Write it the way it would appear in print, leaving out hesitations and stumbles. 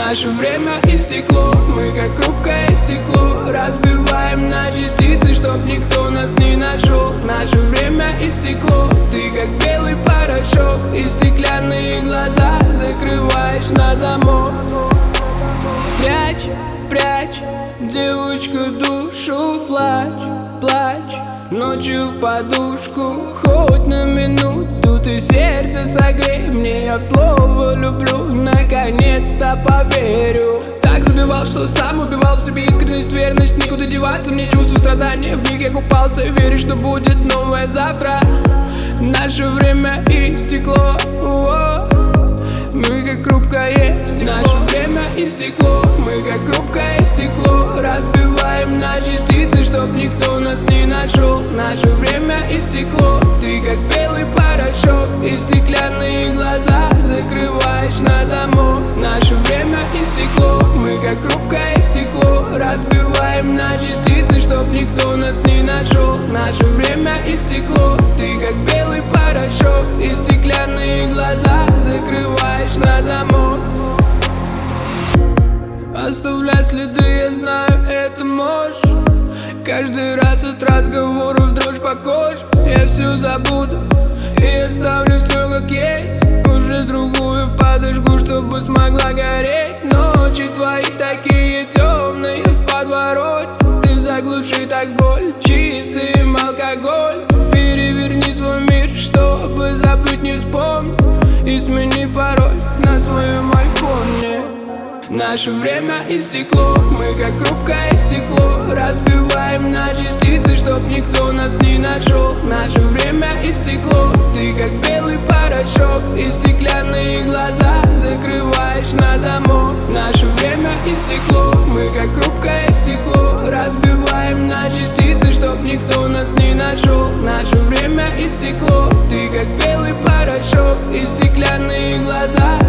Наше время истекло, мы как хрупкое стекло, разбиваем на частицы, чтоб никто нас не нашел. Наше время истекло, ты как белый порошок, и стеклянные глаза закрываешь на замок. Прячь, прячь, девочка, душу, плачь, плачь ночью в подушку, хоть на минуту ты сердце согрей мне. Я в слово люблю, наконец-то поверю. Так забивал, что сам убивал в себе искренность, верность. Никуда деваться, мне чувство страдания, в них я купался. Верю, что будет новое завтра. Наше время истекло, мы как хрупкое стекло. Наше время истекло, мы как хрупкое стекло, разбиваем на частицы, чтоб никто нас не нашел. Наше время истекло, ты как белый порошок, и стеклянные глаза закрываешь на замок. Наше время истекло, мы как хрупкое стекло, разбиваем на частицы, чтоб никто нас не нашел. Наше время истекло, ты как белый порошок, и стеклянные глаза закрываешь на замок. Оставлять следы, я знаю, это можешь. Каждый раз от разговоров дрожь по коже. Я все забуду и оставлю все как есть. Уже другую подожгу, чтобы смогла гореть. Ночи твои такие темные в подворот. Ты заглуши так боль чистым алкоголь. Переверни свой мир, чтобы забыть, не вспомнить. И смени пароль на своем айфоне. Наше время истекло, мы как хрупкое стекло, разбиваем на частицы, чтоб никто нас не нашел. Наше время истекло, ты как белый порошок, и стеклянные глаза закрываешь на замок. Наше время истекло, мы как хрупкое стекло, разбиваем на частицы, чтоб никто нас не нашел. Наше время истекло, ты как белый порошок, и стеклянные глаза